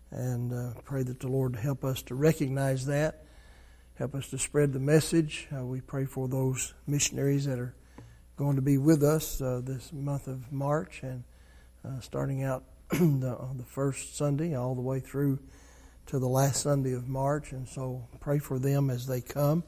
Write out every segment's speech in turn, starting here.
And pray that the Lord help us to recognize that, help us to spread the message. We pray for those missionaries that are going to be with us this month of March, and starting out the first Sunday all the way through to the last Sunday of March. And so pray for them as they come.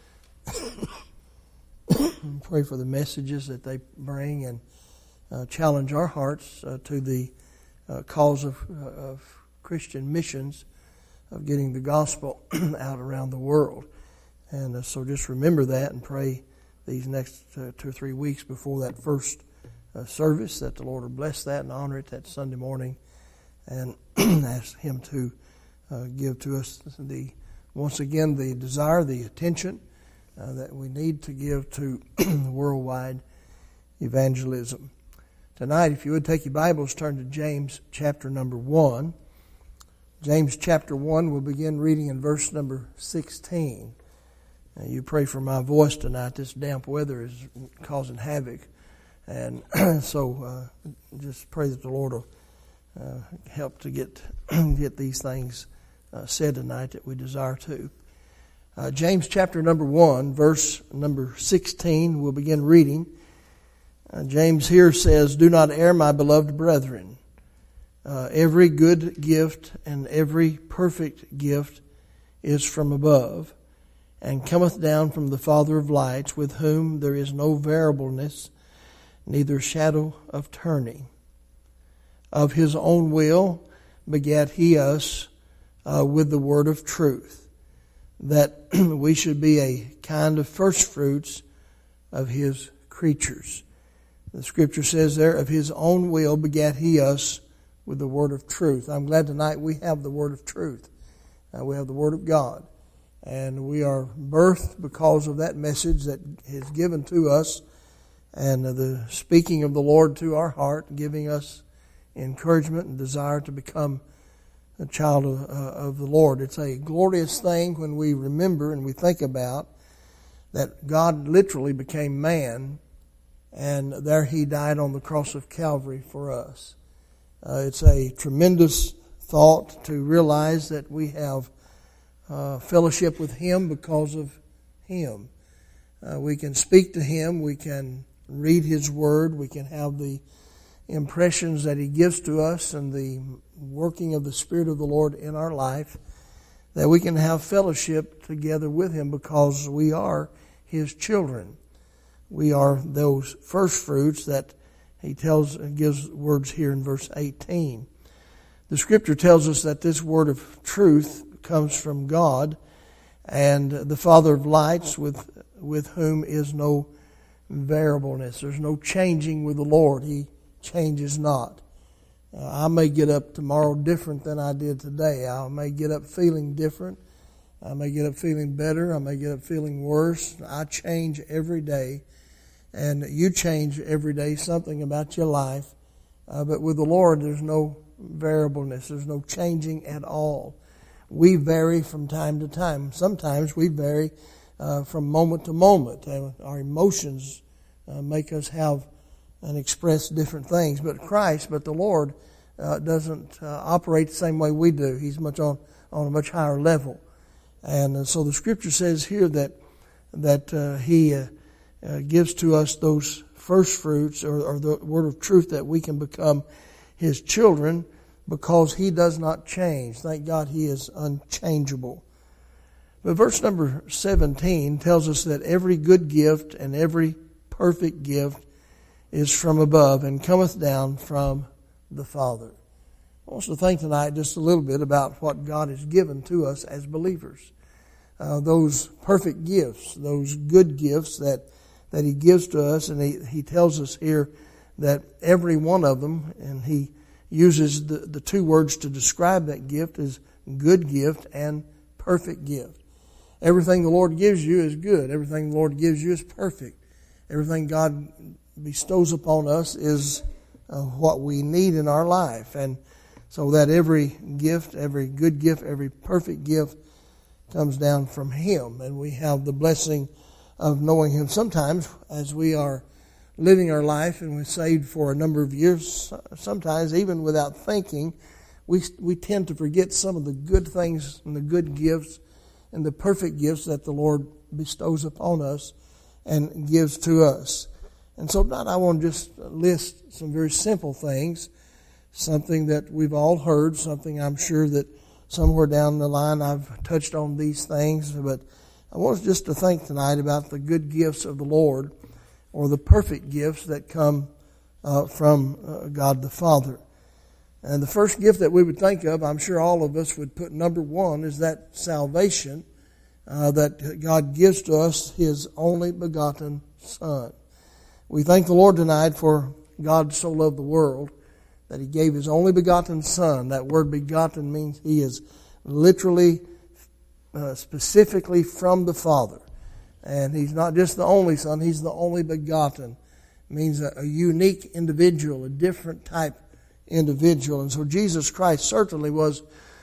Pray for the messages that they bring, and challenge our hearts to the cause of Christian missions, of getting the gospel out around the world. And so just remember that, and pray these next 2 or 3 weeks before that first service that the Lord will bless that and honor it that Sunday morning, and ask Him to give to us once again the desire, the attention that we need to give to worldwide evangelism. Tonight, if you would take your Bibles, turn to James chapter number 1. James chapter 1, we'll begin reading in verse number 16. You pray for my voice tonight. This damp weather is causing havoc. And so just pray that the Lord will help to get these things said tonight that we desire to. James chapter number 1, verse number 16, we'll begin reading. James here says, "Do not err, my beloved brethren. Every good gift and every perfect gift is from above, and cometh down from the Father of lights, with whom there is no variableness, neither shadow of turning. Of His own will begat He us with the word of truth, that we should be a kind of first fruits of His creatures." The Scripture says there, of His own will begat He us with the word of truth. I'm glad tonight we have the word of truth. We have the word of God. And we are birthed because of that message that is given to us, and the speaking of the Lord to our heart, giving us encouragement and desire to become a child of the Lord. It's a glorious thing when we remember and we think about that God literally became man, and there He died on the cross of Calvary for us. It's a tremendous thought to realize that we have fellowship with Him because of Him. We can speak to Him, we can read His Word, we can have the impressions that He gives to us and the working of the Spirit of the Lord in our life, that we can have fellowship together with Him because we are His children. We are those first fruits that He gives words here in verse 18. The Scripture tells us that this word of truth comes from God, and the Father of lights, with whom is no variableness. There's no changing with the Lord. He changes not. I may get up tomorrow different than I did today. I may get up feeling different. I may get up feeling better. I may get up feeling worse. I change every day. And you change every day something about your life. But with the Lord, there's no variableness. There's no changing at all. We vary from time to time. Sometimes we vary from moment to moment. Our emotions make us have and express different things. But the Lord, doesn't operate the same way we do. He's much on a much higher level. And so the Scripture says here that He gives to us those first fruits, or the word of truth, that we can become His children because He does not change. Thank God He is unchangeable. But verse number 17 tells us that every good gift and every perfect gift is from above and cometh down from the Father. I want us to think tonight just a little bit about what God has given to us as believers. Those perfect gifts, those good gifts that He gives to us, and He tells us here that every one of them, and He uses the two words to describe that gift, is good gift and perfect gift. Everything the Lord gives you is good. Everything the Lord gives you is perfect. Everything God bestows upon us is what we need in our life. And so that every gift, every good gift, every perfect gift comes down from Him. And we have the blessing of knowing Him. Sometimes as we are living our life and we're saved for a number of years, sometimes even without thinking, we tend to forget some of the good things and the good gifts and the perfect gifts that the Lord bestows upon us and gives to us. And so tonight I want to just list some very simple things, something that we've all heard, something I'm sure that somewhere down the line I've touched on these things, but I want us just to think tonight about the good gifts of the Lord, or the perfect gifts that come from God the Father. And the first gift that we would think of, I'm sure all of us would put number one, is that salvation that God gives to us, His only begotten Son. We thank the Lord tonight for God so loved the world that He gave His only begotten Son. That word begotten means He is literally, specifically from the Father. And He's not just the only Son, He's the only begotten. It means a unique individual, a different type individual. And so Jesus Christ certainly was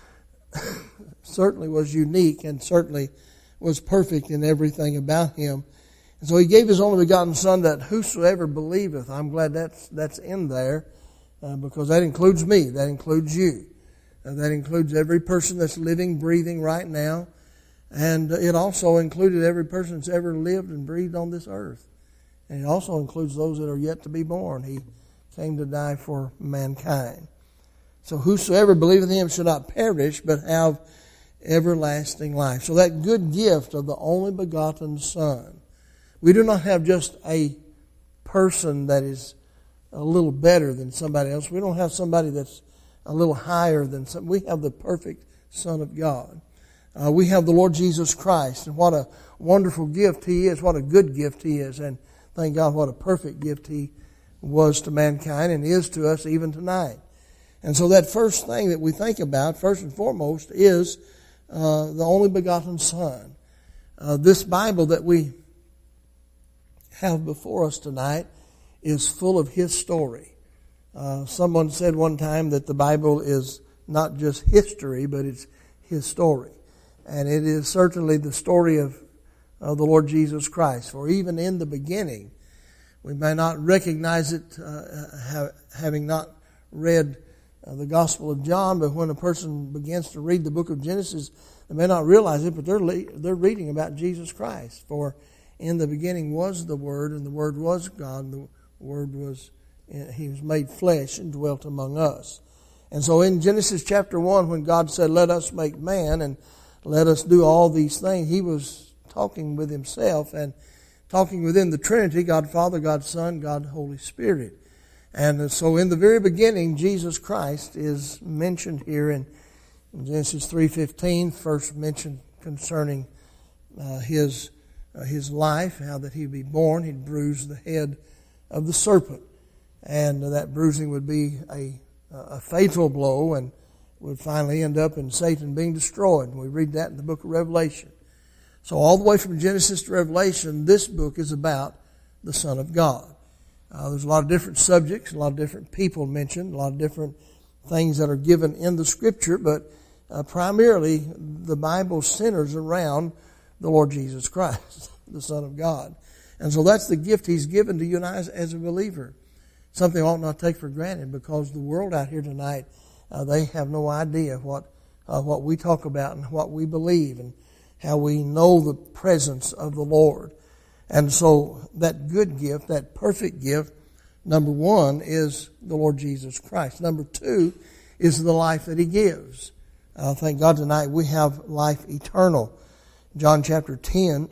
unique and certainly was perfect in everything about Him. And so He gave His only begotten Son, that whosoever believeth. I'm glad that's in there, because that includes me, that includes you, that includes every person that's living, breathing right now, and it also included every person that's ever lived and breathed on this earth. And it also includes those that are yet to be born. He came to die for mankind. So whosoever believeth in Him shall not perish, but have everlasting life. So that good gift of the only begotten Son. We do not have just a person that is a little better than somebody else. We don't have somebody that's a little higher than some. We have the perfect Son of God. We have the Lord Jesus Christ. And what a wonderful gift He is. What a good gift He is. And thank God what a perfect gift He was to mankind and is to us even tonight. And so that first thing that we think about, first and foremost, is the only begotten Son. This Bible that we have before us tonight is full of His story. Someone said one time that the Bible is not just history, but it's His story. And it is certainly the story of the Lord Jesus Christ. For even in the beginning, we may not recognize it having not read the Gospel of John, but when a person begins to read the book of Genesis, they may not realize it, but they're reading about Jesus Christ. For in the beginning was the Word, and the Word was God, and the Word was, He was made flesh and dwelt among us. And so in Genesis chapter 1, when God said, let us make man and let us do all these things, He was talking with Himself and talking within the Trinity, God Father, God Son, God Holy Spirit. And so in the very beginning, Jesus Christ is mentioned here in Genesis 3:15, first mentioned concerning His life, how that He'd be born. He'd bruise the head of the serpent. And that bruising would be a fatal blow and would finally end up in Satan being destroyed. And we read that in the book of Revelation. So all the way from Genesis to Revelation, this book is about the Son of God. There's a lot of different subjects, a lot of different people mentioned, a lot of different things that are given in the Scripture, but primarily the Bible centers around the Lord Jesus Christ, the Son of God. And so that's the gift He's given to you and I as a believer. Something I ought not take for granted, because the world out here tonight, they have no idea what we talk about and what we believe and how we know the presence of the Lord. And so that good gift, that perfect gift, number one, is the Lord Jesus Christ. Number two is the life that He gives. Thank God tonight we have life eternal. John chapter 10,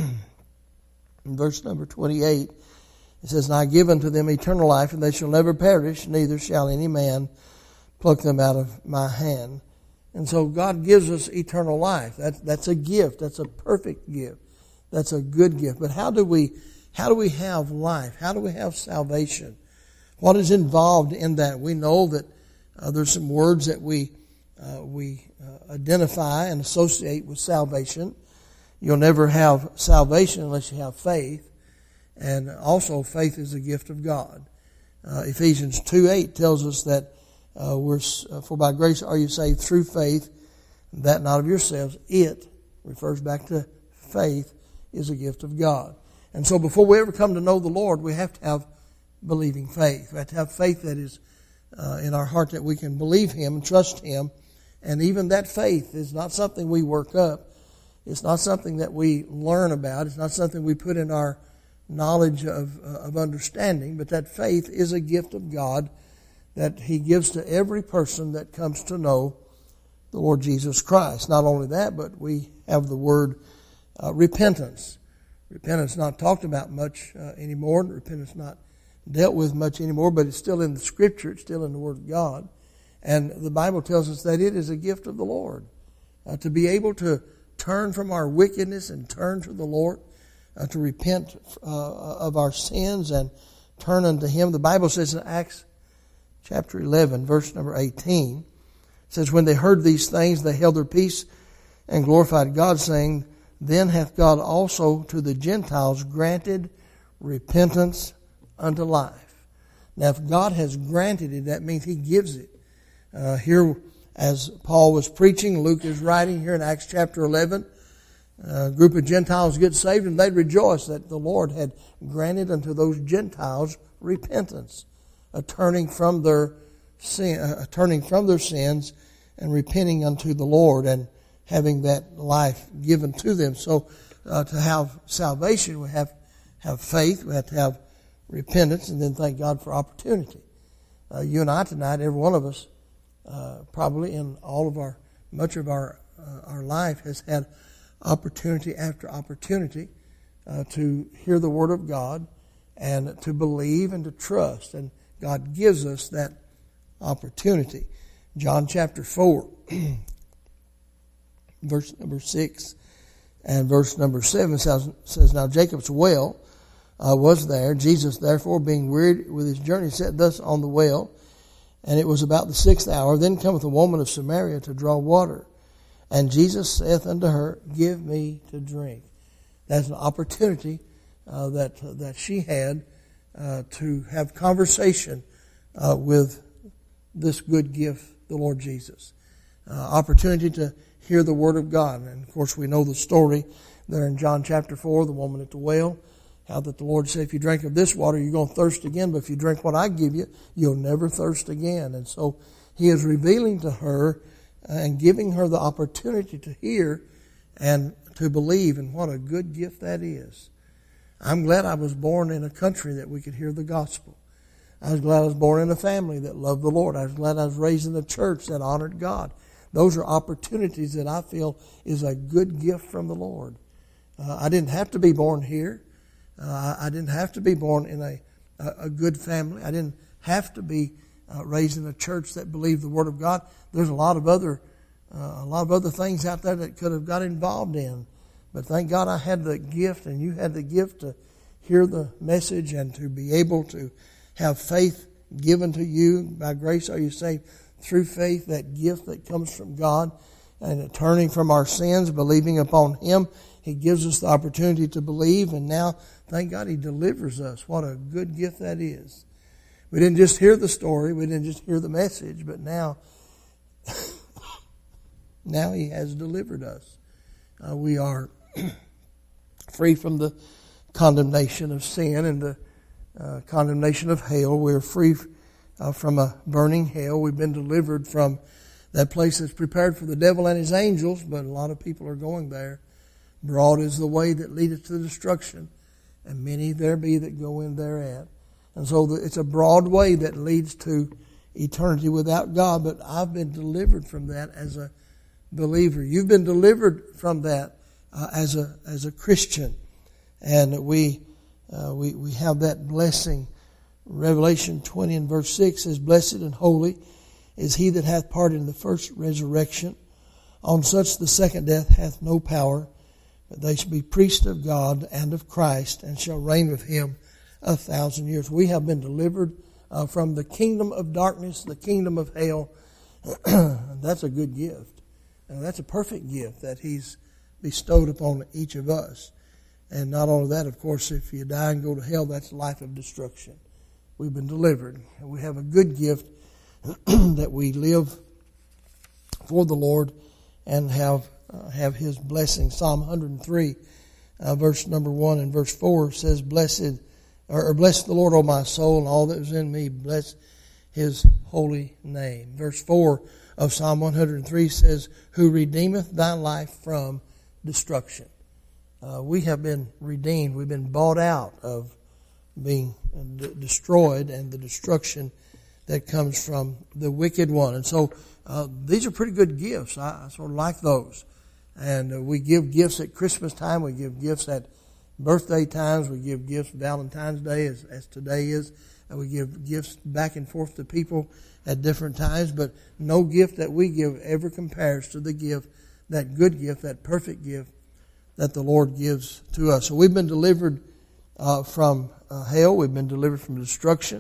verse number 28, it says, and I give unto them eternal life, and they shall never perish, neither shall any man pluck them out of my hand. And so God gives us eternal life. That's a gift. That's a perfect gift. That's a good gift. But how do we have life? How do we have salvation? What is involved in that? We know that there's some words that we identify and associate with salvation. You'll never have salvation unless you have faith. And also faith is a gift of God. Ephesians 2:8 tells us that for by grace are you saved through faith, that not of yourselves. It refers back to faith, is a gift of God. And so before we ever come to know the Lord, we have to have believing faith. We have to have faith that is in our heart that we can believe Him and trust Him. And even that faith is not something we work up. It's not something that we learn about. It's not something we put in our knowledge of understanding. But that faith is a gift of God that He gives to every person that comes to know the Lord Jesus Christ. Not only that, but we have the word repentance. Repentance not talked about much anymore. Repentance not dealt with much anymore, but it's still in the Scripture. It's still in the Word of God. And the Bible tells us that it is a gift of the Lord. To be able to turn from our wickedness and turn to the Lord, to repent of our sins and turn unto Him. The Bible says in Acts chapter 11, verse number 18, it says, when they heard these things, they held their peace and glorified God, saying, then hath God also to the Gentiles granted repentance unto life. Now, if God has granted it, that means He gives it. Here, as Paul was preaching, Luke is writing here in Acts chapter 11, a group of Gentiles get saved, and they rejoice that the Lord had granted unto those Gentiles repentance, a turning from their sins and repenting unto the Lord and having that life given to them. So to have salvation, we have faith, we have to have repentance, and then thank God for opportunity. You and I tonight, every one of us, probably in much of our life has had opportunity after opportunity to hear the Word of God and to believe and to trust. And God gives us that opportunity. John chapter 4, verse number 6 and verse number 7 says, now Jacob's well was there. Jesus, therefore, being wearied with his journey, sat thus on the well. And it was about the 6th hour. Then cometh a woman of Samaria to draw water. And Jesus saith unto her, give me to drink. That's an opportunity that she had to have conversation with this good gift, the Lord Jesus. Opportunity to hear the Word of God. And of course we know the story there in John chapter 4, the woman at the well. How that the Lord said, if you drink of this water, you're going to thirst again. But if you drink what I give you, you'll never thirst again. And so He is revealing to her and giving her the opportunity to hear and to believe. And what a good gift that is. I'm glad I was born in a country that we could hear the gospel. I was glad I was born in a family that loved the Lord. I was glad I was raised in a church that honored God. Those are opportunities that I feel is a good gift from the Lord. I didn't have to be born here. I didn't have to be born in a good family. I didn't have to be raised in a church that believed the Word of God. There's a lot of other things out there that could have got involved in. But thank God I had the gift, and you had the gift to hear the message and to be able to have faith given to you. By grace are you saved through faith, that gift that comes from God, and turning from our sins, believing upon Him. He gives us the opportunity to believe, and now, thank God, He delivers us. What a good gift that is. We didn't just hear the story, we didn't just hear the message, but now He has delivered us. We are free from the condemnation of sin and the condemnation of hell. We're free from a burning hell. We've been delivered from that place that's prepared for the devil and his angels, but a lot of people are going there. Broad is the way that leadeth to destruction, and many there be that go in thereat. And so it's a broad way that leads to eternity without God, but I've been delivered from that as a believer. You've been delivered from that as a Christian, and we have that blessing. Revelation 20 and verse 6 says, blessed and holy is he that hath part in the first resurrection. On such the second death hath no power, but they shall be priests of God and of Christ, and shall reign with Him 1,000 years. We have been delivered from the kingdom of darkness, the kingdom of hell. That's a good gift. That's a perfect gift that He's bestowed upon each of us. And not only that, of course, if you die and go to hell, that's a life of destruction. We've been delivered. And we have a good gift that we live for the Lord and have His blessing. Psalm 103, verse number 1 and verse 4 says, bless the Lord, O my soul, and all that is in me. Bless His holy name. Verse 4 of Psalm 103 says, who redeemeth thy life from destruction. We have been redeemed. We've been bought out of being destroyed and the destruction that comes from the wicked one. And so these are pretty good gifts. I sort of like those. And we give gifts at Christmas time. We give gifts at birthday times. We give gifts Valentine's Day as today is. And we give gifts back and forth to people at different times. But no gift that we give ever compares to the gift, that good gift, that perfect gift that the Lord gives to us. So we've been delivered from hell. We've been delivered from destruction.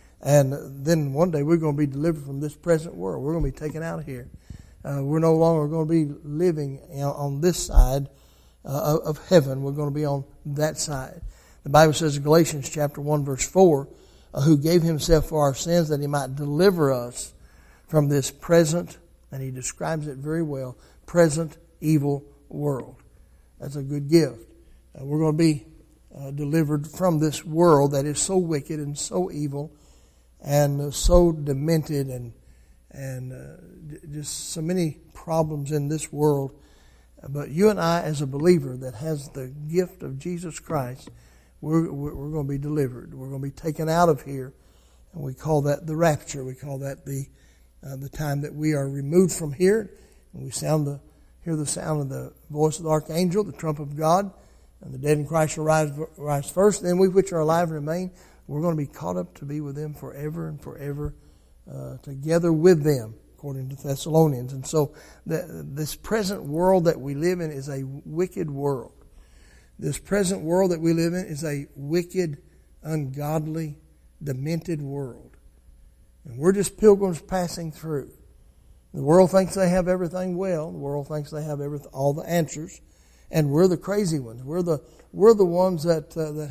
And then one day we're going to be delivered from this present world. We're going to be taken out of here. We're no longer going to be living on this side of heaven. We're going to be on that side. The Bible says in Galatians chapter 1 verse 4, who gave himself for our sins that he might deliver us from this present, and he describes it very well, present evil world. That's a good gift. We're going to be delivered from this world that is so wicked and so evil and so demented and just so many problems in this world. But you and I, as a believer that has the gift of Jesus Christ, we're going to be delivered. We're going to be taken out of here, and we call that the rapture. We call that the time that we are removed from here, and we hear the sound of the voice of the archangel, the trump of God, and the dead in Christ shall rise first. Then we which are alive and remain, we're going to be caught up to be with them forever and forever, together with them, according to Thessalonians. And so this present world that we live in is a wicked world. This present world that we live in is a wicked, ungodly, demented world. And we're just pilgrims passing through. The world thinks they have everything well. The world thinks they have all the answers. And we're the crazy ones. We're the ones that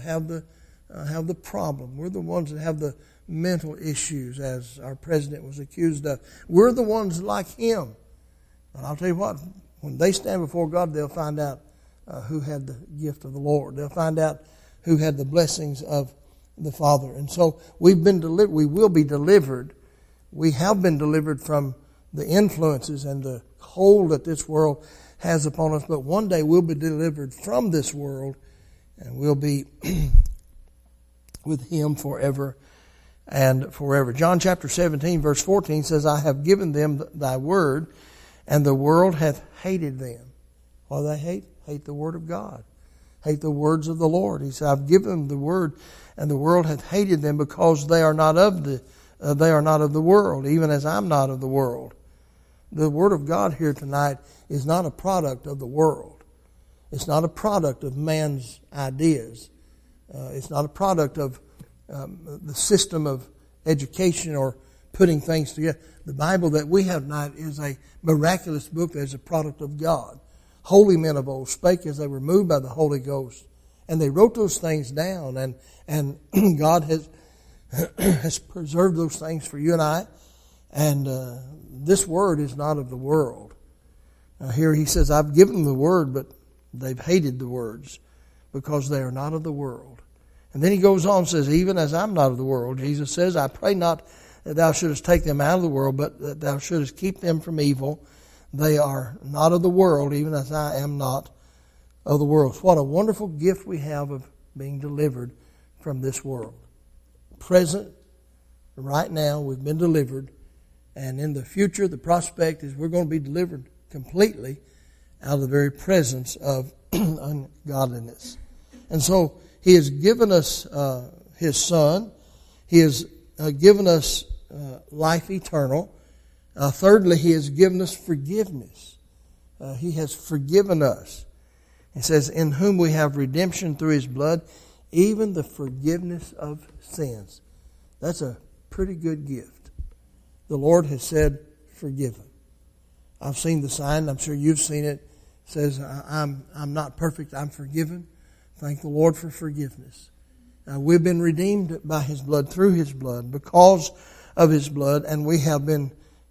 have the problem. We're the ones that have the mental issues, as our president was accused of. We're the ones like him. But I'll tell you what, when they stand before God, they'll find out who had the gift of the Lord. They'll find out who had the blessings of the Father. And so we've been delivered. We will be delivered. We have been delivered from the influences and the hold that this world has upon us. But one day we'll be delivered from this world, and we'll be with Him forever and forever. John chapter 17 verse 14 says, I have given them thy word, and the world hath hated them. What do they hate? Hate the word of God. Hate the words of the Lord. He said, I've given them the word, and the world hath hated them, because they are not of the world, even as I'm not of the world. The word of God here tonight is not a product of the world. It's not a product of man's ideas. It's not a product of the system of education or putting things together. The Bible that we have tonight is a miraculous book that is a product of God. Holy men of old spake as they were moved by the Holy Ghost. And they wrote those things down, and God has preserved those things for you and I. And this word is not of the world. Here he says, I've given them the word, but they've hated the words, because they are not of the world. And then he goes on and says, even as I'm not of the world, Jesus says, I pray not that thou shouldest take them out of the world, but that thou shouldest keep them from evil. They are not of the world, even as I am not of the world. What a wonderful gift we have of being delivered from this world. Present, right now, we've been delivered. And in the future, the prospect is we're going to be delivered completely out of the very presence of ungodliness. And so He has given us His Son. He has given us life eternal. Thirdly, He has given us forgiveness. He has forgiven us. He says, in whom we have redemption through His blood, even the forgiveness of sins. That's a pretty good gift. The Lord has said, forgiven. I've seen the sign. I'm sure you've seen it. It says, I'm not perfect. I'm forgiven. Thank the Lord for forgiveness. We've been redeemed by His blood, through His blood, because of His blood, and we have been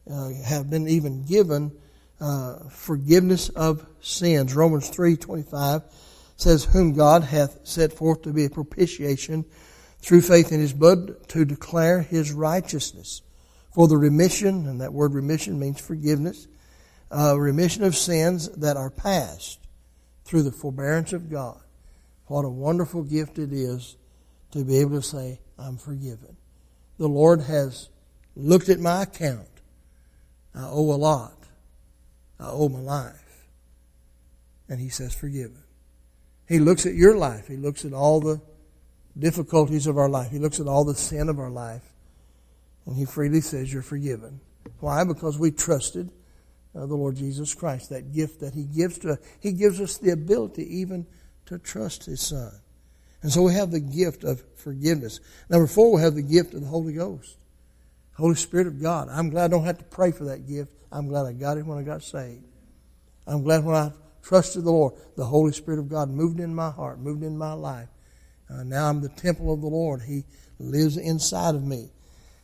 even given forgiveness of sins. Romans 3:25 says, whom God hath set forth to be a propitiation through faith in His blood, to declare His righteousness. for the remission, and that word remission means forgiveness, remission of sins that are past through the forbearance of God. What a wonderful gift it is to be able to say, I'm forgiven. The Lord has looked at my account. I owe a lot. I owe my life. And He says, forgiven. He looks at your life. He looks at all the difficulties of our life. He looks at all the sin of our life. And He freely says, you're forgiven. Why? Because we trusted the Lord Jesus Christ. That gift that He gives to us. He gives us the ability even to trust His Son. And so we have the gift of forgiveness. Number 4, we have the gift of the Holy Ghost. Holy Spirit of God. I'm glad I don't have to pray for that gift. I'm glad I got it when I got saved. I'm glad when I trusted the Lord, the Holy Spirit of God moved in my heart, moved in my life. Now I'm the temple of the Lord. He lives inside of me.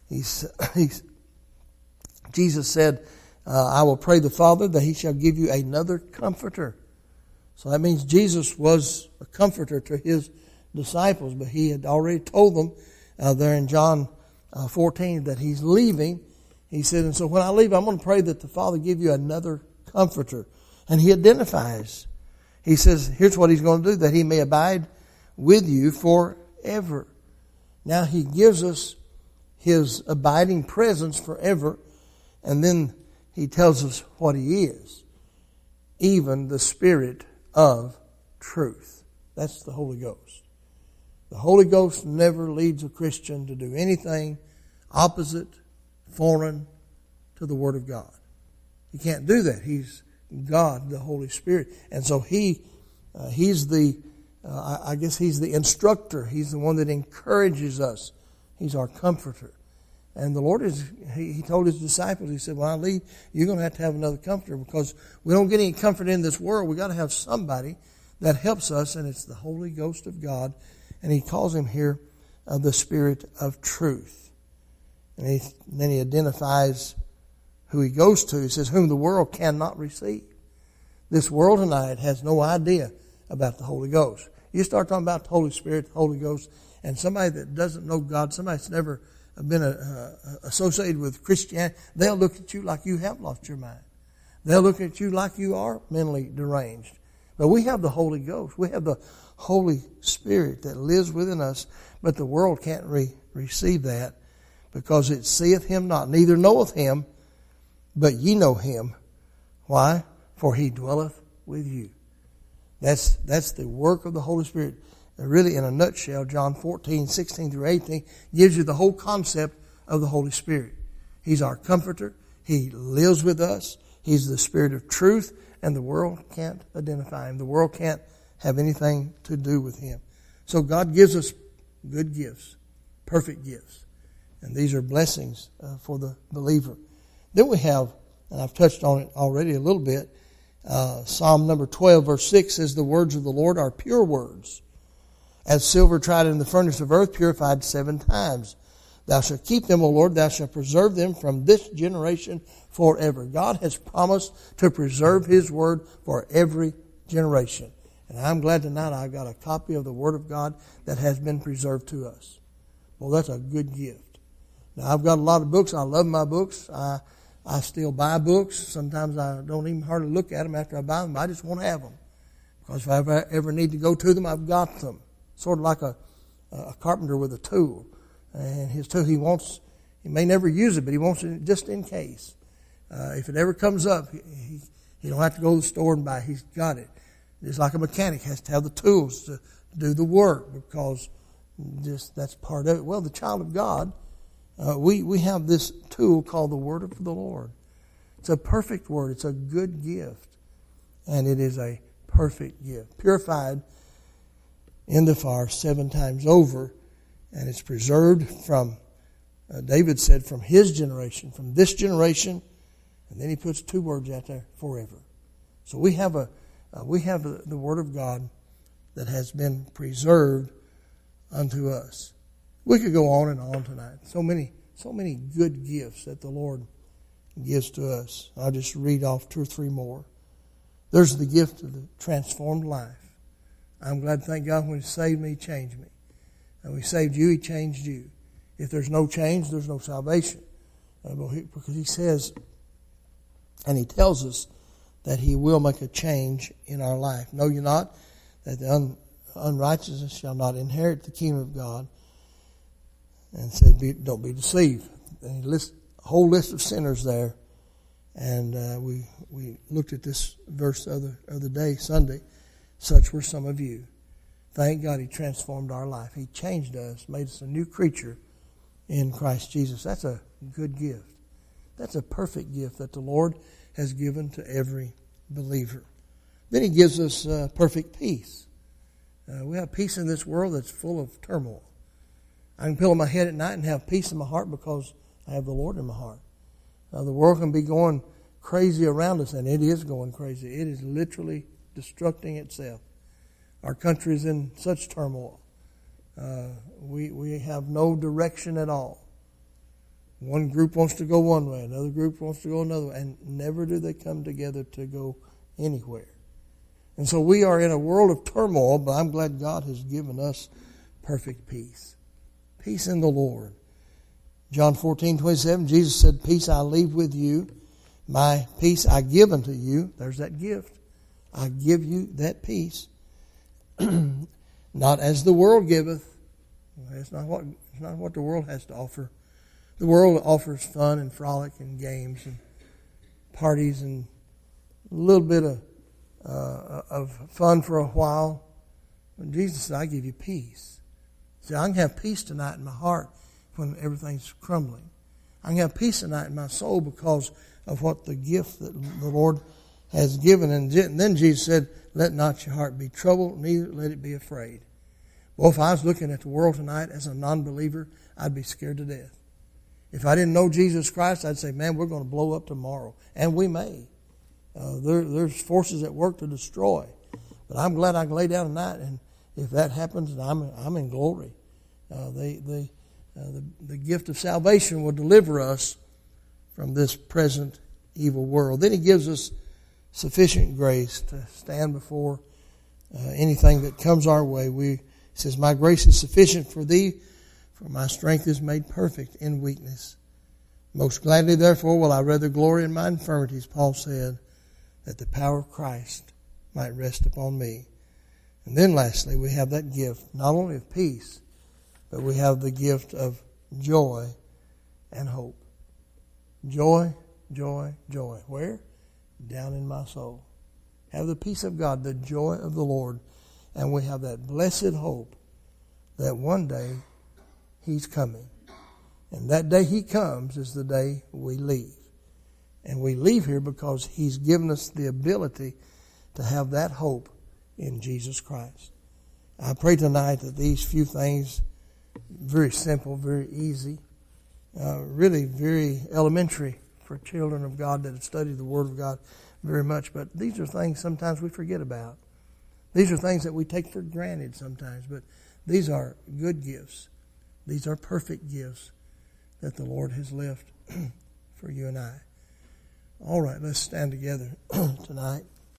Jesus said, I will pray the Father that He shall give you another comforter. So that means Jesus was a comforter to His disciples, but He had already told them there in John 14 that He's leaving. He said, and so when I leave, I'm going to pray that the Father give you another comforter. And He identifies. He says, here's what He's going to do, that He may abide with you forever. Now He gives us His abiding presence forever, and then He tells us what He is. Even the Spirit of truth. That's the Holy Ghost. The Holy Ghost never leads a Christian to do anything opposite, foreign to the Word of God. He can't do that. He's God, the Holy Spirit. And so He's the instructor. He's the one that encourages us. He's our comforter. And the Lord He told His disciples, He said, when I leave, you're going to have another comforter, because we don't get any comfort in this world. We've got to have somebody that helps us, and it's the Holy Ghost of God. And He calls Him here the Spirit of truth. And then He identifies who He goes to. He says, whom the world cannot receive. This world tonight has no idea about the Holy Ghost. You start talking about the Holy Spirit, the Holy Ghost, and somebody that doesn't know God, somebody that's never been associated with Christianity, they'll look at you like you have lost your mind. They'll look at you like you are mentally deranged. But we have the Holy Ghost. We have the Holy Spirit that lives within us, but the world can't receive that, because it seeth Him not, neither knoweth Him, but ye know Him. Why? For He dwelleth with you. That's the work of the Holy Spirit. Really, in a nutshell, John 14, 16 through 18 gives you the whole concept of the Holy Spirit. He's our comforter. He lives with us. He's the Spirit of truth, and the world can't identify Him. The world can't have anything to do with Him. So God gives us good gifts, perfect gifts. And these are blessings for the believer. Then we have, and I've touched on it already a little bit, Psalm number 12, verse 6 says, the words of the Lord are pure words, as silver tried in the furnace of earth, purified 7 times. Thou shalt keep them, O Lord, thou shalt preserve them from this generation forever. God has promised to preserve His word for every generation. And I'm glad tonight I got a copy of the Word of God that has been preserved to us. Well, that's a good gift. Now, I've got a lot of books. I love my books. I still buy books. Sometimes I don't even hardly look at them after I buy them. I just want to have them. Because if I ever need to go to them, I've got them. Sort of like a carpenter with a tool. And his tool, he may never use it, but he wants it just in case. If it ever comes up, he don't have to go to the store and buy it. He's got it. It's like a mechanic has to have the tools to do the work, because that's part of it. Well, the child of God, we have this tool called the Word of the Lord. It's a perfect word. It's a good gift. And it is a perfect gift. Purified in the fire 7 times over. And it's preserved from, David said, from his generation, from this generation. And then he puts 2 words out there, forever. So we have the Word of God that has been preserved unto us. We could go on and on tonight. So many good gifts that the Lord gives to us. I'll just read off 2 or 3 more. There's the gift of the transformed life. I'm glad, thank God, when He saved me, He changed me. And when He saved you, He changed you. If there's no change, there's no salvation. Because he says, and he tells us that he will make a change in our life. Know you not that the unrighteous shall not inherit the kingdom of God? And said, don't be deceived. And he lists a whole list of sinners there. And we looked at this verse the other day, Sunday. Such were some of you. Thank God he transformed our life. He changed us, made us a new creature in Christ Jesus. That's a good gift. That's a perfect gift that the Lord has given to every believer. Then he gives us perfect peace. We have peace in this world that's full of turmoil. I can pillow my head at night and have peace in my heart because I have the Lord in my heart. The world can be going crazy around us, and it is going crazy. It is literally destructing itself. Our country is in such turmoil. We have no direction at all. One group wants to go one way, another group wants to go another way, and never do they come together to go anywhere. And so we are in a world of turmoil, but I'm glad God has given us perfect peace. Peace in the Lord. John 14:27, Jesus said, peace I leave with you, my peace I give unto you. There's that gift. I give you that peace. Not as the world giveth. It's not what the world has to offer. The world offers fun and frolic and games and parties and a little bit of fun for a while. But Jesus said, I give you peace. See, I can have peace tonight in my heart when everything's crumbling. I can have peace tonight in my soul because of what the gift that the Lord has given. And then Jesus said, let not your heart be troubled, neither let it be afraid. Well, if I was looking at the world tonight as a non-believer, I'd be scared to death. If I didn't know Jesus Christ, I'd say, man, we're going to blow up tomorrow. And we may. There's forces at work to destroy. But I'm glad I can lay down tonight, and if that happens, I'm in glory. The gift of salvation will deliver us from this present evil world. Then he gives us sufficient grace to stand before anything that comes our way. He says, my grace is sufficient for thee, for my strength is made perfect in weakness. Most gladly, therefore, will I rather glory in my infirmities, Paul said, that the power of Christ might rest upon me. And then lastly, we have that gift, not only of peace, but we have the gift of joy and hope. Joy, joy, joy. Where? Down in my soul. Have the peace of God, the joy of the Lord. And we have that blessed hope that one day He's coming. And that day He comes is the day we leave. And we leave here because He's given us the ability to have that hope in Jesus Christ. I pray tonight that these few things, very simple, very easy, really very elementary for children of God that have studied the Word of God very much. But these are things sometimes we forget about. These are things that we take for granted sometimes. But these are good gifts. These are perfect gifts that the Lord has left for you and I. All right, let's stand together tonight.